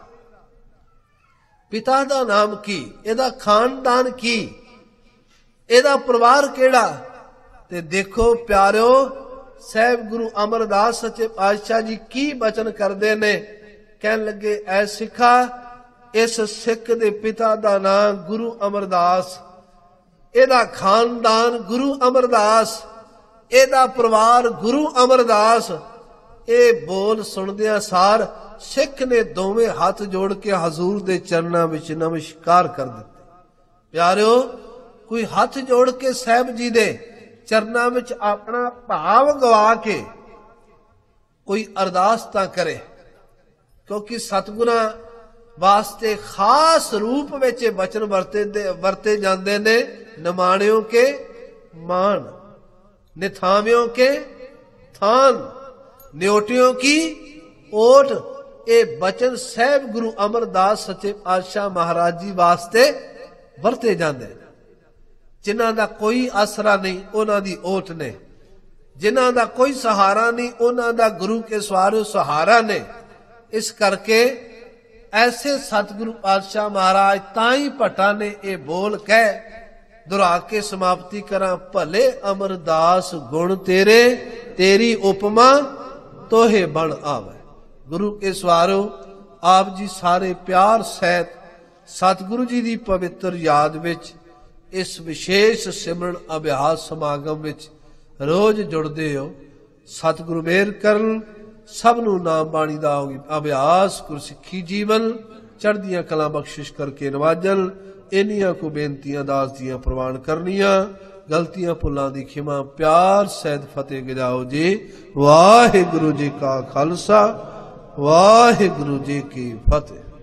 ਪਿਤਾ ਦਾ ਨਾਮ ਕੀ, ਇਹਦਾ ਖਾਨਦਾਨ ਕੀ, ਇਹਦਾ ਪਰਿਵਾਰ ਕਿਹੜਾ। ਤੇ ਦੇਖੋ ਪਿਆਰਿਓ, ਸਾਹਿਬ ਗੁਰੂ ਅਮਰਦਾਸ ਸੱਚੇ ਪਾਤਸ਼ਾਹ ਜੀ ਕੀ ਬਚਨ ਕਰਦੇ ਨੇ। ਕਹਿਣ ਲੱਗੇ ਐ ਸਿੱਖਾ, ਇਸ ਸਿੱਖ ਦੇ ਪਿਤਾ ਦਾ ਨਾਮ ਗੁਰੂ ਅਮਰਦਾਸ, ਇਹਦਾ ਖਾਨਦਾਨ ਗੁਰੂ ਅਮਰਦਾਸ, ਇਹਦਾ ਪਰਿਵਾਰ ਗੁਰੂ ਅਮਰਦਾਸ। ਇਹ ਬੋਲ ਸੁਣਦਿਆਂ ਸਾਰ ਸਿੱਖ ਨੇ ਦੋਵੇਂ ਹੱਥ ਜੋੜ ਕੇ ਹਜ਼ੂਰ ਦੇ ਚਰਨਾਂ ਵਿੱਚ ਨਮਸਕਾਰ ਕਰ ਦਿੱਤੇ। ਪਿਆਰਿਓ, ਕੋਈ ਹੱਥ ਜੋੜ ਕੇ ਸਾਹਿਬ ਜੀ ਦੇ ਚਰਨਾਂ ਵਿੱਚ ਆਪਣਾ ਭਾਵ ਗਵਾ ਕੇ ਕੋਈ ਅਰਦਾਸ ਤਾਂ ਕਰੇ, ਕਿਉਂਕਿ ਸਤਿਗੁਰਾਂ ਵਾਸਤੇ ਖਾਸ ਰੂਪ ਵਿੱਚ ਬਚਨ ਵਰਤੇ ਜਾਂਦੇ ਨੇ। ਨਿਮਾਣਿਓ ਕੇ ਮਾਨ, ਨਿਥਾਵਿਓ ਕੇ ਥਾਨ, ਨਿਓਟਿਓ ਕੀ ਓਟ। ਇਹ ਬਚਨ ਸਾਹਿਬ ਗੁਰੂ ਅਮਰਦਾਸ ਸੱਚੇ ਪਾਤਸ਼ਾਹ ਮਹਾਰਾਜ ਜੀ ਵਾਸਤੇ ਵਰਤੇ ਜਾਂਦੇ ਨੇ। ਜਿਨ੍ਹਾਂ ਦਾ ਕੋਈ ਆਸਰਾ ਨਹੀਂ ਉਹਨਾਂ ਦੀ ਓਟ ਨੇ, ਜਿਨ੍ਹਾਂ ਦਾ ਕੋਈ ਸਹਾਰਾ ਨਹੀਂ ਉਹਨਾਂ ਦਾ ਗੁਰੂ ਕੇ ਸਵਾਰਿਓ ਸਹਾਰਾ ਨੇ। ਇਸ ਕਰਕੇ ਐਸੇ ਸਤਿਗੁਰੂ ਪਾਤਸ਼ਾਹ ਮਹਾਰਾਜ ਤਾਂ ਹੀ ਭੱਟਾਂ ਨੇ ਇਹ ਬੋਲ ਕਹਿ ਦੁਹਰਾ ਕੇ ਸਮਾਪਤੀ ਕਰਾਂ। ਭਲੇ ਅਮਰਦਾਸ ਗੁਣ ਤੇਰੇ, ਤੇਰੀ ਉਪਮਾ ਤੋਹੇ ਬਣ ਆਵੇ। ਗੁਰੂ ਕੇ ਸਵਾਰਿਓ, ਆਪ ਜੀ ਸਾਰੇ ਪਿਆਰ ਸਹਿਤ ਸਤਿਗੁਰੂ ਜੀ ਦੀ ਪਵਿੱਤਰ ਯਾਦ ਵਿੱਚ ਇਸ ਵਿਸ਼ੇਸ਼ ਸਿਮਰਨ ਅਭਿਆਸ ਸਮਾਗਮ ਵਿੱਚ ਰੋਜ਼ ਜੁੜਦੇ ਹੋ। ਸਤਿਗੁਰੂ ਮਿਹਰ ਕਰਨ, ਸਭ ਨੂੰ ਨਾਮ ਬਾਣੀ ਦਾ ਅਭਿਆਸ, ਗੁਰਸਿੱਖੀ ਜੀਵਨ, ਚੜ੍ਹਦੀਆਂ ਕਲਾਂ ਬਖਸ਼ਿਸ਼ ਕਰਕੇ ਨਵਾਜਣ। ਇੰਨੀਆਂ ਕੋ ਬੇਨਤੀਆਂ ਦਾਸ ਦੀਆਂ ਪ੍ਰਵਾਨ ਕਰਨੀਆਂ। ਗਲਤੀਆਂ ਭੁੱਲਾਂ ਦੀ ਖਿਮਾ ਪਿਆਰ ਸਹਿਤ ਫਤਿਹ ਗਜਾਓ ਜੀ। ਵਾਹਿਗੁਰੂ ਜੀ ਕਾ ਖਾਲਸਾ, ਵਾਹਿਗੁਰੂ ਜੀ ਕੀ ਫਤਿਹ।